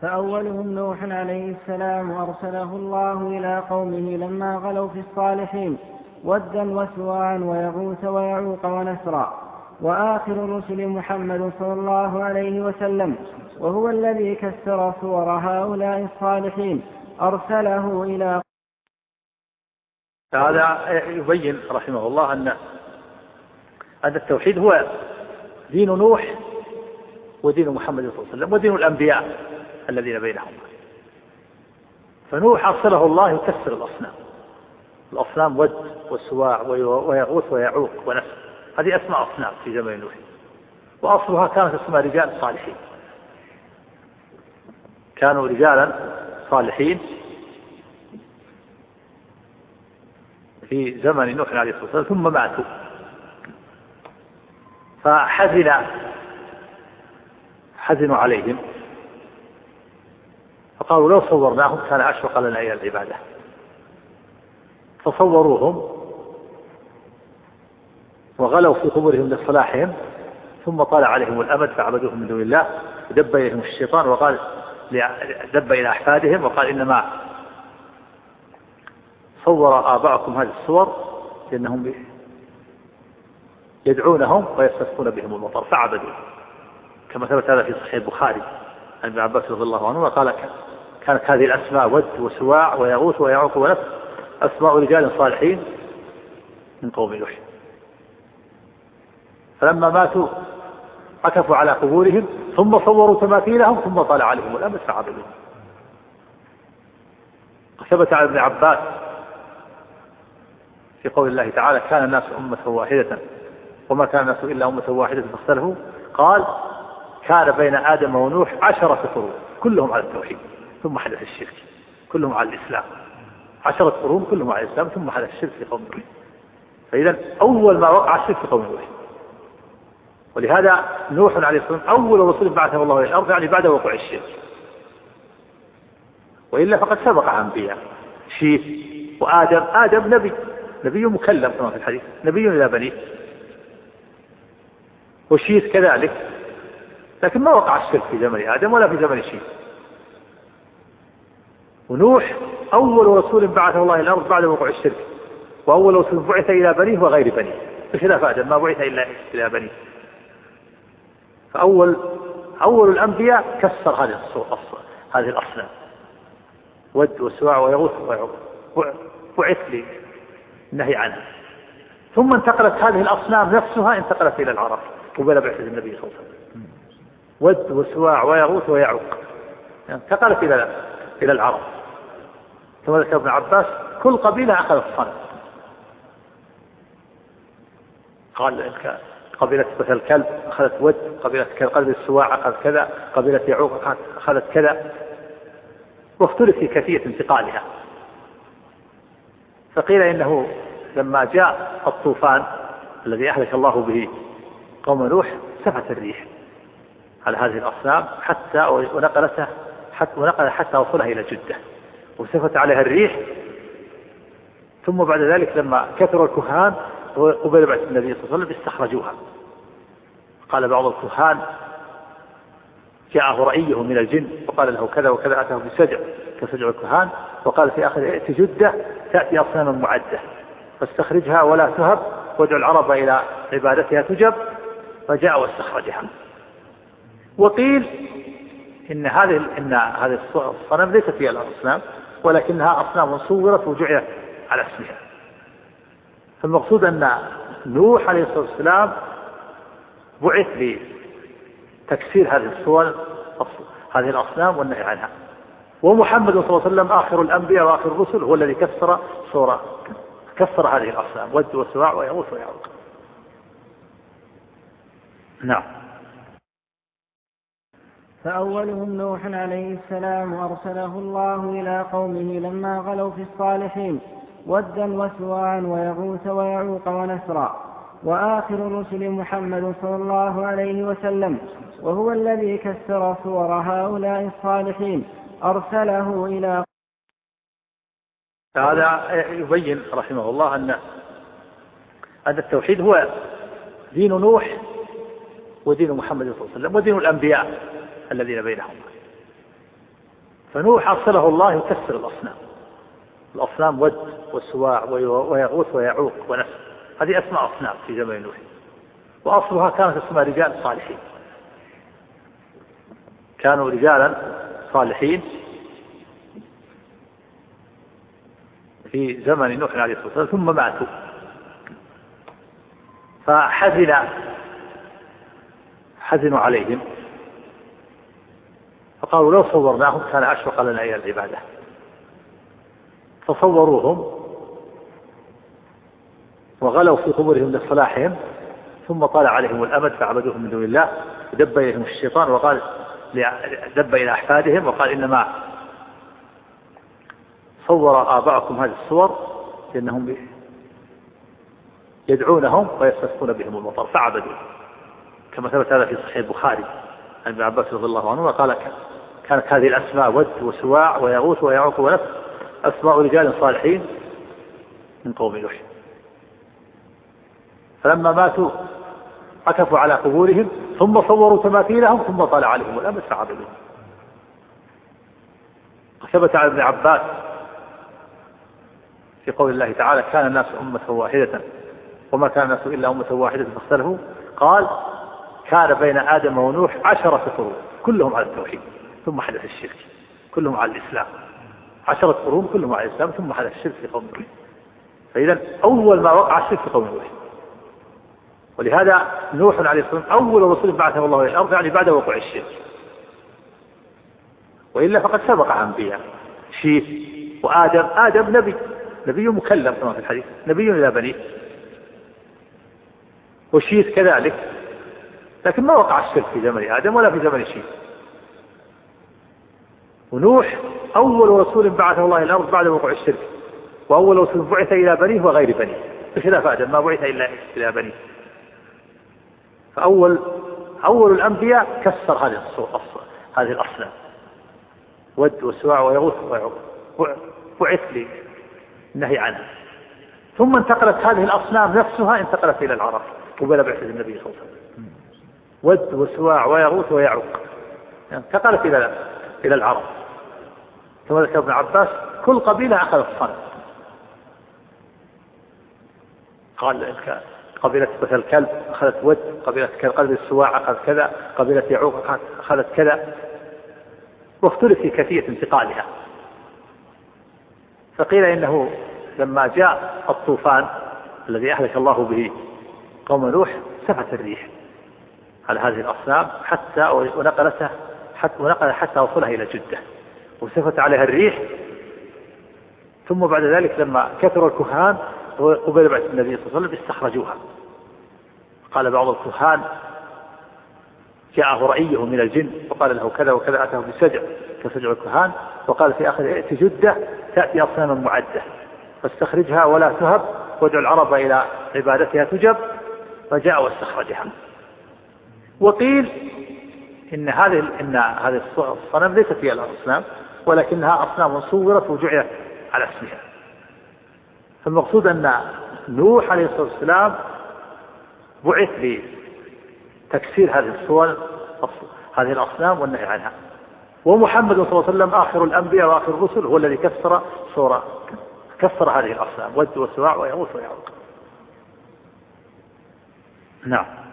فأولهم نوح عليه السلام أرسله الله إلى قومه لما غلوا في الصالحين ودا وسواعا ويغوث ويعوق ونسرا. وآخر الرسل محمد صلى الله عليه وسلم وهو الذي كسر صور هؤلاء الصالحين أرسله إلى. هذا يبين رحمه الله أن التوحيد هو دين نوح ودين محمد صلى الله عليه وسلم ودين الأنبياء الذين بينهم. فنوح أرسله الله يكسر الأصنام ود وسواع ويغوث ويعوق ونسر، هذه أسماء أصنام في زمن نوح، وأصلها كانت اسمها رجال صالحين، كانوا رجالا صالحين في زمن نوح عليه الصلاة والسلام ثم ماتوا، فحزنوا عليهم فقالوا لو صورناهم كان أشفق لنا إلى العبادة، فصوروهم وغلوا في قبورهم لصلاحهم، ثم طال عليهم الأمد فعبدوهم من دون الله، ودب إليهم الشيطان وقال دب إلى أحفادهم وقال إنما صور آباءكم هذه الصور لأنهم يدعونهم ويستسقون بهم المطر فعبدوا، كما ثبت هذا في صحيح البخاري عن ابن عباس رضي الله عنه قال كانت هذه الأسماء ود وسواع ويغوث ويعوق ونسر أسماء رجال صالحين من قوم نوح، فلما ماتوا عكفوا على قبورهم ثم صوروا تماثيلهم ثم طال عليهم الأمد فعبدوهم. ثبت عن ابن عباس في قول الله تعالى كان الناس أمة واحدة وما كان الناس إلا أمة واحدة فاختلفوا، قال كان بين آدم ونوح 10 قرون كلهم على التوحيد ثم حدث الشرك، كلهم على الإسلام، 10 قرون كلهم على الإسلام ثم حدث الشرك في قوم نوح. فإذا أول ما وقع الشرك في قوم نوح، ولهذا نوح عليه السلام أول رسول بعثه الله إلى الأرض يعني بعد وقوع الشرك، وإلا فقد سبق أنبياء شيث وآدم نبي مكلم كما في الحديث، نبي إلى بنيه، وشيث كذلك، لكن ما وقع الشرك في زمن آدم ولا في زمن شيث. ونوح أول رسول بعثه الله إلى الأرض بعد وقوع الشرك، وأول رسول بعث إلى بنيه وغير بنيه، بخلاف آدم ما بعث إلا إلى بنيه. فأول الأنبياء كسر هذه الأصنام ود وسواع ويغوث ويعوق، بعث للنهي عنها، ثم انتقلت هذه الأصنام نفسها انتقلت إلى العرب قبل بعثة النبي صلى الله عليه وسلم، ود وسواع ويغوث ويعوق انتقلت إلى العرب. ثم ذكر ابن عباس كل قبيلة أخذت صنم، قال قبيلة مثل الكلب أخذت ود، قبيلة السواع أخذت كذا، قبيلة يعوق أخذت كذا، واختلف في كيفية انتقالها. فقيل إنه لما جاء الطوفان الذي أهلك الله به قوم نوح سفت الريح على هذه الأصنام ونقلت حتى وصلها إلى جدة، وسفت عليها الريح. ثم بعد ذلك لما كثر الكهان قبل بعث النبي صلى الله عليه وسلم استخرجوها. قال بعض الكهان جاءه رأيه من الجن وقال له كذا وكذا، أتاه بسجع كسجع الكهان، وقال في آخر ائت جدة تأتي أصناما معدة فاستخرجها ولا تهب وادعو العرب إلى عبادتها تجب، فجاء واستخرجها. وقيل إن هذه الصنم ليست فيها الأصنام ولكنها أصنام صورت وجعلت على اسمها. فالمقصود أن نوح عليه الصلاة والسلام بعث لتكسير هذه الصور هذه الأصنام والنهي عنها، ومحمد صلى الله عليه وسلم آخر الأنبياء وآخر الرسل هو الذي كسر هذه الأصنام ود وسواع ويغوث ويعوق. نعم. فأولهم نوح عليه السلام أرسله الله إلى قومه لما غلوا في الصالحين ودا وسواعا ويغوث ويعوق ونسرا. وآخر الرسل محمد صلى الله عليه وسلم وهو الذي كسر صور هؤلاء الصالحين أرسله إلى. هذا يبين رحمه الله أن التوحيد هو دين نوح ودين محمد صلى الله عليه وسلم ودين الأنبياء الذين بينهم. فنوح أرسله الله يكسر الأصنام ود وسواع ويغوث ويعوق ونسر، هذه أسماء أصنام في زمن نوح، وأصلها كانت اسمها رجال صالحين، كانوا رجالا صالحين في زمن نوح عليه الصلاة والسلام ثم ماتوا، فحزنوا عليهم فقالوا لو صورناهم كان أشفق لنا إلى العبادة، فصوروهم وغلوا في قبورهم لصلاحهم، ثم طال عليهم الأمد فعبدوهم من دون الله، دب إليهم الشيطان وقال دب إلى أحفادهم وقال إنما صور آباءكم هذه الصور لأنهم يدعونهم ويستسقون بهم المطر فعبدوا، كما ثبت هذا في صحيح البخاري عن ابن عباس رضي الله عنه وقال كانت هذه الأسماء ود وسواع ويغوث ويعوق ونسر أسماء رجال صالحين من قوم نوح، فلما ماتوا عكفوا على قبورهم ثم صوروا تماثيلهم ثم طال عليهم الأمد فعبدوهم. ثبت عن ابن عباس في قول الله تعالى كان الناس أمة واحدة وما كان الناس إلا أمة واحدة فاختلفوا، قال كان بين آدم ونوح 10 قرون كلهم على التوحيد ثم حدث الشرك، كلهم على الإسلام، 10 قرون كلهم على الإسلام ثم حدث الشرك في قوم نوح، فإذا أول ما وقع الشرك في قوم نوح. ولهذا نوح عليه الصلاة والسلام أول رسول بعثه الله إلى الأرض يعني بعد وقوع الشرك، وإلا فقد سبق أنبياء شيث وآدم، آدم نبي مكلم كما في الحديث، نبي إلى بنيه، وشيث كذلك، لكن ما وقع الشرك في زمن آدم ولا في زمن شيث. ونوح أول رسول بعثه الله إلى الأرض بعد وقوع الشرك، وأول رسول بعث إلى بنيه وغير بنيه، بخلاف آدم ما بعث إلا إلى بنيه. فأول الأنبياء كسر هذه الأصنام ود وسواع ويغوث ويعوق، بعث للنهي عنها، ثم انتقلت هذه الأصنام نفسها انتقلت إلى العرب قبل بعثة النبي صلى الله عليه وسلم، ود وسواع ويغوث ويعوق انتقلت إلى العرب. ثم ذكر ابن عباس كل قبيلة أخذت صنم، قال قبيلة مثل الكلب أخذت ود، قبيلة قبيلة السواع أخذت كذا، قبيلة يعوق أخذت كذا، واختلف في كيفية انتقالها. فقيل إنه لما جاء الطوفان الذي أهلك الله به قوم نوح سفت الريح على هذه الأصنام ونقل حتى وصلها إلى جدة، وسفت عليها الريح. ثم بعد ذلك لما كثر الكهان قبل بعث النبي صلى الله عليه وسلم استخرجوها. قال بعض الكهان جاءه رأيه من الجن وقال له كذا وكذا، أتاه بسجع كسجع الكهان، وقال في آخر ائت جدة تأتي أصناما معدة فاستخرجها ولا تهب وادعو العرب إلى عبادتها تجب، فجاء واستخرجها. وقيل إن هذه الصنم ليست هي الأصنام ولكنها أصنام صورت وجعلت على اسمها. فالمقصود أن نوح عليه الصلاة والسلام بعث لتكسير هذه الصور هذه الأصنام والنهي عنها، ومحمد صلى الله عليه وسلم آخر الأنبياء وآخر الرسل هو الذي كسر هذه الأصنام ود وسواع ويغوث ويعوق. نعم.